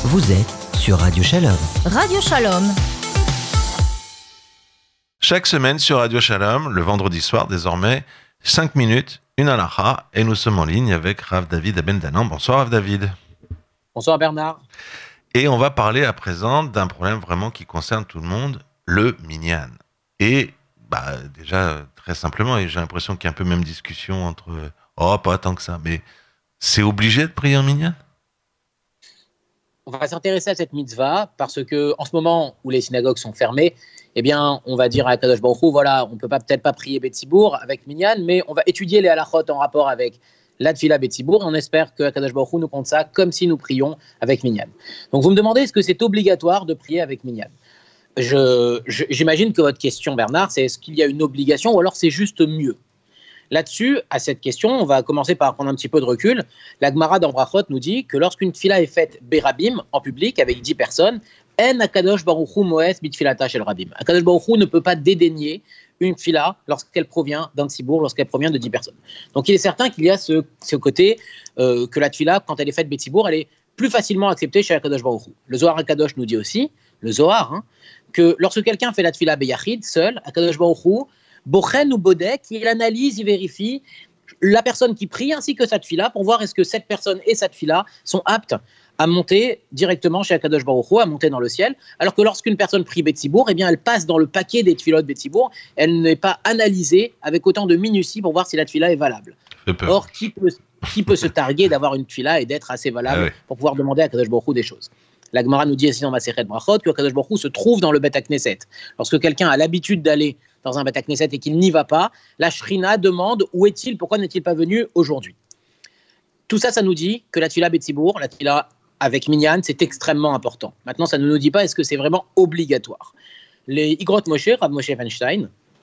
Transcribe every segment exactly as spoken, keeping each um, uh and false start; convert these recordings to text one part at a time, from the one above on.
Vous êtes sur Radio Shalom. Radio Shalom. Chaque semaine sur Radio Shalom, le vendredi soir désormais, cinq minutes, une halakha, et nous sommes en ligne avec Rav David Abendanan. Bonsoir Rav David. Bonsoir Bernard. Et on va parler à présent d'un problème vraiment qui concerne tout le monde, le minyan. Et bah, déjà, très simplement, et j'ai l'impression qu'il y a un peu même discussion entre « oh, pas tant que ça », mais c'est obligé de prier en minyan ? On va s'intéresser à cette mitzvah parce que en ce moment où les synagogues sont fermées, eh bien, on va dire à Kadosh Baruch Hu, voilà, on ne peut pas, peut-être pas prier Betsibour avec minyan, mais on va étudier les halachot en rapport avec la tfila Betsibour et on espère que Kadosh Baruch Hu nous compte ça comme si nous prions avec minyan. Donc vous me demandez, est-ce que c'est obligatoire de prier avec minyan ? Je, je, j'imagine que votre question, Bernard, c'est est-ce qu'il y a une obligation ou alors c'est juste mieux ? Là-dessus, à cette question, on va commencer par prendre un petit peu de recul. La Gemara dans Brachot nous dit que lorsqu'une tfila est faite berabim, en public, avec dix personnes, en akadosh baruch hu moes bitfilata shel rabim. Akadosh baruch hu ne peut pas dédaigner une tfila lorsqu'elle provient d'un tzibour, lorsqu'elle provient de dix personnes. Donc il est certain qu'il y a ce, ce côté euh, que la tfila, quand elle est faite betzibour, elle est plus facilement acceptée chez Akadosh baruch hu. Le Zohar Akadosh nous dit aussi, le Zohar, hein, que lorsque quelqu'un fait la tfila beyachid, seul, Akadosh baruch hu, Bochen ou Bodek, il analyse, il vérifie la personne qui prie ainsi que sa tfila pour voir est-ce que cette personne et sa tfila sont aptes à monter directement chez Akadosh Baruch Hu, à monter dans le ciel, alors que lorsqu'une personne prie Betsibour, eh bien elle passe dans le paquet des tfilot Betsibour, elle n'est pas analysée avec autant de minutie pour voir si la tfila est valable. Or, qui peut, qui peut se targuer d'avoir une tfila et d'être assez valable ah ouais. pour pouvoir demander à Akadosh Baruch Hu des choses ? La Gemara nous dit ici dans Masechet Brachot que Akadosh Baruch Hu se trouve dans le Bet HaKnesset. Lorsque quelqu'un a l'habitude d'aller dans un Bet HaKnesset et qu'il n'y va pas, la Shrina demande où est-il, pourquoi n'est-il pas venu aujourd'hui ? Tout ça, ça nous dit que la tfila Betsibour, la tfila avec minyan, c'est extrêmement important. Maintenant, ça ne nous dit pas est-ce que c'est vraiment obligatoire. Les Igrot Moshe, Rav Moshe Feinstein,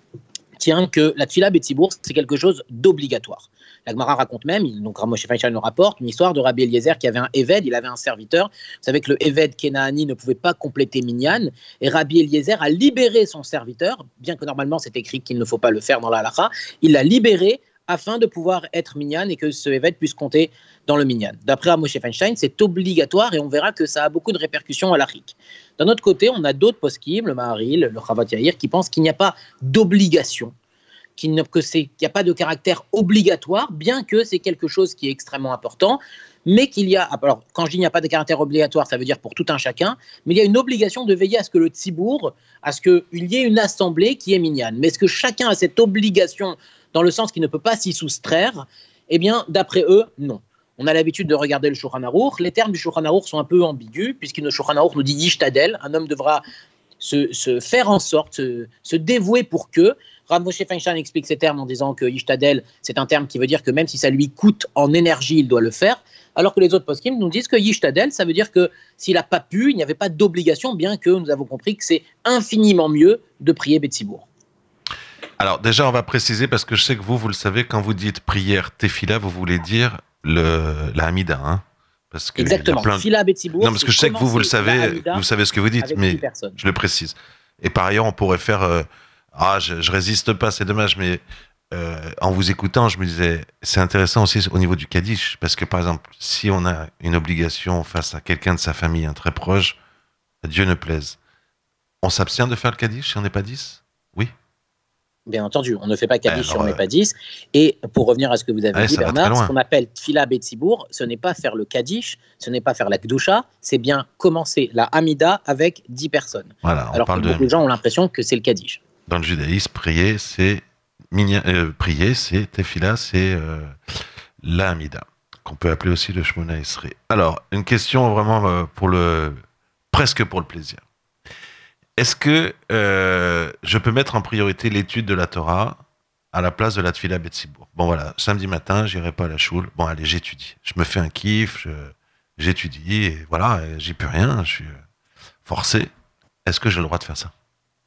tient que la tfila Betsibour, c'est quelque chose d'obligatoire. La Gemara raconte même, donc Rav Moshe Feinstein nous rapporte, une histoire de Rabbi Eliezer qui avait un Eved, il avait un serviteur. Vous savez que le Eved Kenaani ne pouvait pas compléter minyan, et Rabbi Eliezer a libéré son serviteur, bien que normalement c'est écrit qu'il ne faut pas le faire dans la halakha, il l'a libéré afin de pouvoir être minyan et que ce Eved puisse compter dans le minyan. D'après Rav Moshe Feinstein, c'est obligatoire et on verra que ça a beaucoup de répercussions halachiques. D'un autre côté, on a d'autres poskim, le Maharil, le Chavat Yair, qui pensent qu'il n'y a pas d'obligation, qu'il n'y a pas de caractère obligatoire, bien que c'est quelque chose qui est extrêmement important, mais qu'il y a, alors quand je dis qu'il n'y a pas de caractère obligatoire, ça veut dire pour tout un chacun, mais il y a une obligation de veiller à ce que le tzibour, à ce qu'il y ait une assemblée qui est minyan. Mais est-ce que chacun a cette obligation dans le sens qu'il ne peut pas s'y soustraire ? Eh bien, d'après eux, non. On a l'habitude de regarder le Shulchan Aruch. Les termes du Shulchan Aruch sont un peu ambigus, puisque le Shulchan Aruch nous dit Yishtadel, un homme devra se, se faire en sorte, se, se dévouer pour que. Rav Moshe Feinstein explique ces termes en disant que Yishtadel, c'est un terme qui veut dire que même si ça lui coûte en énergie, il doit le faire, alors que les autres poskim nous disent que Yishtadel, ça veut dire que s'il n'a pas pu, il n'y avait pas d'obligation, bien que nous avons compris que c'est infiniment mieux de prier Betsibour. Alors déjà, on va préciser, parce que je sais que vous, vous le savez, quand vous dites prière tefila, vous voulez dire le, la Hamida, hein, parce que exactement, plein... Tfila Betsibour. Non, parce que je sais que vous, vous le savez, vous savez ce que vous dites, mais je le précise. Et par ailleurs, on pourrait faire... Euh, ah, je, je résiste pas, c'est dommage, mais euh, en vous écoutant, je me disais, c'est intéressant aussi au niveau du Kaddish, parce que par exemple, si on a une obligation face à quelqu'un de sa famille, un très proche, Dieu ne plaise, on s'abstient de faire le Kaddish si on n'est pas dix ? Oui. Bien entendu, on ne fait pas Kaddish si on n'est pas dix. Et pour revenir à ce que vous avez ouais, dit, Bernard, ce qu'on appelle Tfila Betsibour, ce n'est pas faire le Kaddish, ce n'est pas faire la Kedusha, c'est bien commencer la Hamida avec dix personnes. Voilà, on Alors parle que beaucoup de... de gens ont l'impression que c'est le Kaddish. Dans le judaïsme, prier, c'est minia, euh, prier, c'est tefila, c'est euh, la Hamida, qu'on peut appeler aussi le Shmona Esrei. Alors, une question vraiment euh, pour le presque pour le plaisir. Est-ce que euh, je peux mettre en priorité l'étude de la Torah à la place de la tfila Betsibour ? Bon voilà, samedi matin, j'irai pas à la choule. Bon allez, j'étudie. Je me fais un kiff, je, j'étudie et voilà, et j'y peux rien, je suis forcé. Est-ce que j'ai le droit de faire ça ?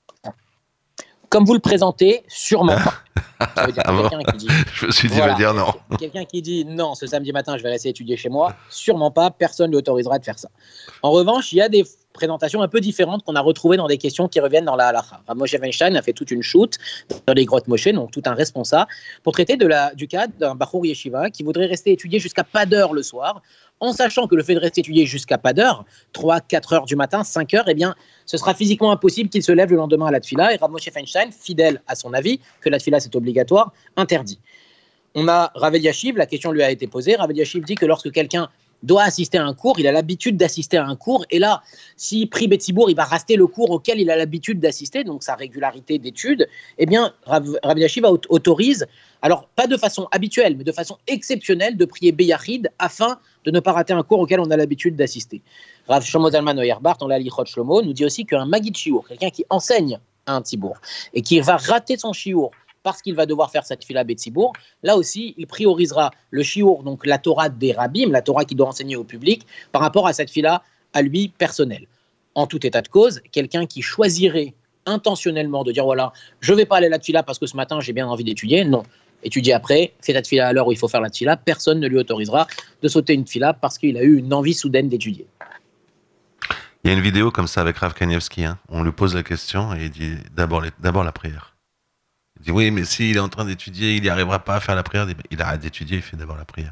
Comme vous le présentez, sûrement pas. Ça veut dire ah quelqu'un bon qui dit, je me suis dit, voilà, il va dire non. Quelqu'un qui dit non, ce samedi matin, je vais rester étudier chez moi, sûrement pas, personne ne l'autorisera de faire ça. En revanche, il y a des présentations un peu différentes qu'on a retrouvées dans des questions qui reviennent dans la halakha. Rav Moshe Feinstein a fait toute une shoot dans les grottes Moshe, donc tout un responsable, pour traiter de la, du cas d'un Bachur Yeshiva qui voudrait rester étudier jusqu'à pas d'heure le soir en sachant que le fait de rester étudié jusqu'à pas d'heure, trois, quatre heures du matin, cinq heures, eh bien, ce sera physiquement impossible qu'il se lève le lendemain à la tfila. Et Rav Moshe Feinstein, fidèle à son avis, que la tfila c'est obligatoire, interdit. On a Rav Eliashiv, la question lui a été posée. Rav Eliashiv dit que lorsque quelqu'un doit assister à un cours, il a l'habitude d'assister à un cours, et là, s'il prie Betsibour, il va rester le cours auquel il a l'habitude d'assister, donc sa régularité d'études, eh bien, Rav Eliashiv autorise, alors pas de façon habituelle, mais de façon exceptionnelle, de prier Beyachid afin de ne pas rater un cours auquel on a l'habitude d'assister. Rav Shlomo Zalman Oyarbart, dans la Lichot Shlomo, nous dit aussi qu'un Magid Shiur, quelqu'un qui enseigne à un Tzibour, et qui va rater son Shiur, parce qu'il va devoir faire cette tfila Betsibour, là aussi, il priorisera le shiur, donc la Torah des rabbim, la Torah qu'il doit enseigner au public, par rapport à cette tfila à lui personnelle. En tout état de cause, quelqu'un qui choisirait intentionnellement de dire voilà, je ne vais pas aller à la tfila parce que ce matin j'ai bien envie d'étudier, non. Étudier après, fais la tfila à l'heure où il faut faire la tfila, personne ne lui autorisera de sauter une tfila parce qu'il a eu une envie soudaine d'étudier. Il y a une vidéo comme ça avec Rav Kanievski, hein. On lui pose la question et il dit d'abord, les, d'abord la prière. Il dit oui, mais s'il est en train d'étudier, il n'y arrivera pas à faire la prière. Il arrête d'étudier, il fait d'abord la prière.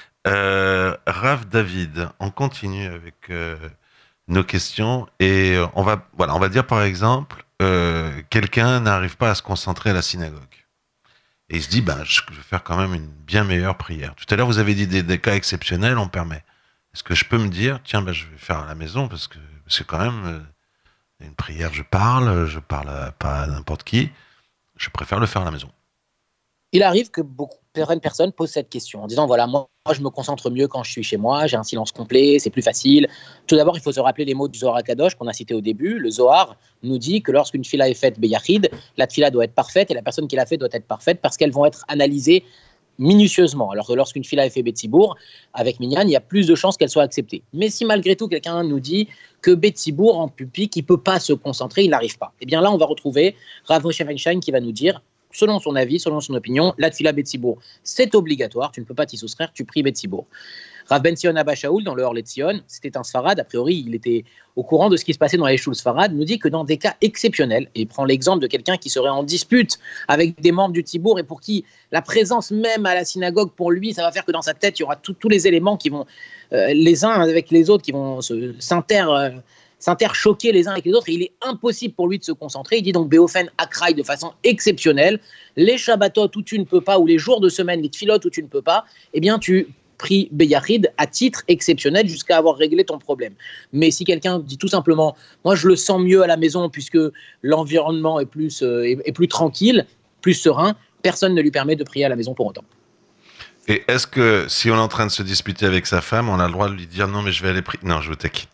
Euh, Rav David, on continue avec euh, nos questions et euh, on va, voilà, on va dire par exemple, euh, quelqu'un n'arrive pas à se concentrer à la synagogue et il se dit, ben, je vais faire quand même une bien meilleure prière. Tout à l'heure, vous avez dit des, des cas exceptionnels, on permet. Est-ce que je peux me dire, tiens, ben, je vais faire à la maison parce que c'est quand même euh, une prière. Je parle, je parle à, pas à n'importe qui. Je préfère le faire à la maison. Il arrive que beaucoup, certaines personnes posent cette question en disant voilà, moi, moi je me concentre mieux quand je suis chez moi, j'ai un silence complet, c'est plus facile. Tout d'abord, il faut se rappeler les mots du Zohar HaKadosh qu'on a cités au début. Le Zohar nous dit que lorsqu'une tfila est faite Beyachid, la tfila doit être parfaite et la personne qui l'a fait doit être parfaite parce qu'elles vont être analysées minutieusement. Alors que lorsqu'une tfila est faite Betsibour, avec Minyan, il y a plus de chances qu'elle soit acceptée. Mais si malgré tout, quelqu'un nous dit que Betsibour en public, il ne peut pas se concentrer, il n'arrive pas. Et bien là, on va retrouver Rav Moshe Feinstein qui va nous dire, selon son avis, selon son opinion, la tfila Betsibour, c'est obligatoire, tu ne peux pas t'y soustraire, tu pries Betsibour. Rav Ben Sion Abba Shaul, dans le Or Letzion, c'était un Sfarad, a priori, il était au courant de ce qui se passait dans les Shul Sfarad, nous dit que dans des cas exceptionnels, et il prend l'exemple de quelqu'un qui serait en dispute avec des membres du Tzibour et pour qui la présence même à la synagogue, pour lui, ça va faire que dans sa tête, il y aura tous les éléments qui vont, euh, les uns avec les autres, qui vont se, s'inter... Euh, s'interchoquer les uns avec les autres, et il est impossible pour lui de se concentrer. Il dit donc Beofen Akraï de façon exceptionnelle, les Shabbatot où tu ne peux pas, ou les jours de semaine, les Tfilot où tu ne peux pas, eh bien tu pries Beyachid à titre exceptionnel jusqu'à avoir réglé ton problème. Mais si quelqu'un dit tout simplement, moi je le sens mieux à la maison puisque l'environnement est plus, euh, est, est plus tranquille, plus serein, personne ne lui permet de prier à la maison pour autant. Et est-ce que si on est en train de se disputer avec sa femme, on a le droit de lui dire non mais je vais aller prier? Non, je vous taquine.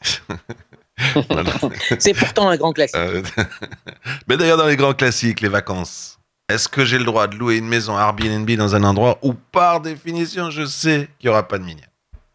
C'est pourtant un grand classique. Euh, mais d'ailleurs, dans les grands classiques, les vacances, est-ce que j'ai le droit de louer une maison Airbnb dans un endroit où, par définition, je sais qu'il n'y aura pas de minyan?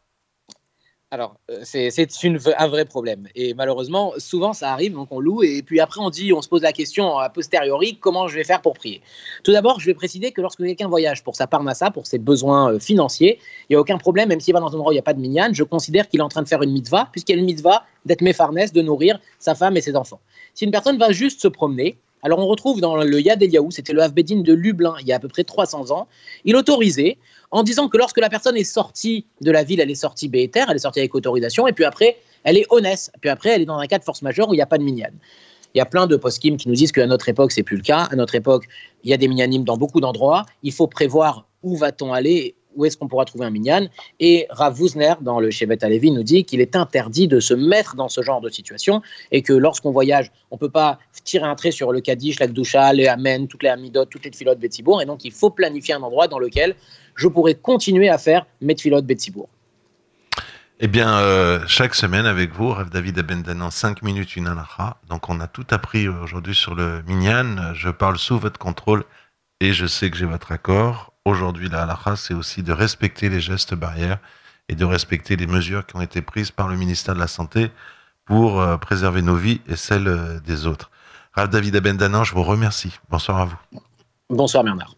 Alors, c'est, c'est une, un vrai problème. Et malheureusement, souvent, ça arrive, donc on loue, et puis après, on dit, on se pose la question a posteriori, comment je vais faire pour prier? Tout d'abord, je vais préciser que lorsque quelqu'un voyage pour sa parnassa, pour ses besoins financiers, il n'y a aucun problème, même s'il va dans un endroit où il n'y a pas de minyan, je considère qu'il est en train de faire une mitzvah, puisqu'il y a une mitzvah d'être mefarnes, de nourrir sa femme et ses enfants. Si une personne va juste se promener, alors on retrouve dans le Yad Eliyahu, c'était le Havbedin de Lublin, il y a à peu près trois cents ans, il autorisait, en disant que lorsque la personne est sortie de la ville, elle est sortie béhéter, elle est sortie avec autorisation, et puis après, elle est honnête, puis après, elle est dans un cas de force majeure où il n'y a pas de minyan. Il y a plein de poskim qui nous disent qu'à notre époque, c'est plus le cas. À notre époque, il y a des minyanim dans beaucoup d'endroits. Il faut prévoir où va-t-on aller, où est-ce qu'on pourra trouver un minyan. Et Rav Wuzner, dans le Shevet HaLevi, nous dit qu'il est interdit de se mettre dans ce genre de situation et que lorsqu'on voyage, on ne peut pas tirer un trait sur le Kaddish, la Gdusha, les Amen, toutes les Amidot, toutes les Tfilot Betsibour. Et donc, il faut planifier un endroit dans lequel je pourrais continuer à faire mes Tfilot Betsibour. Eh bien, euh, chaque semaine avec vous, Rav David Abendanan, cinq minutes, une halakha. Donc, on a tout appris aujourd'hui sur le minyan. Je parle sous votre contrôle et je sais que j'ai votre accord. Aujourd'hui, la halakha, c'est aussi de respecter les gestes barrières et de respecter les mesures qui ont été prises par le ministère de la Santé pour euh, préserver nos vies et celles euh, des autres. Rav David Abendanan, je vous remercie. Bonsoir à vous. Bonsoir Bernard.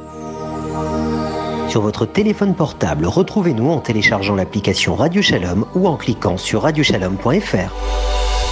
Sur votre téléphone portable, retrouvez-nous en téléchargeant l'application Radio Shalom ou en cliquant sur radio shalom point f r.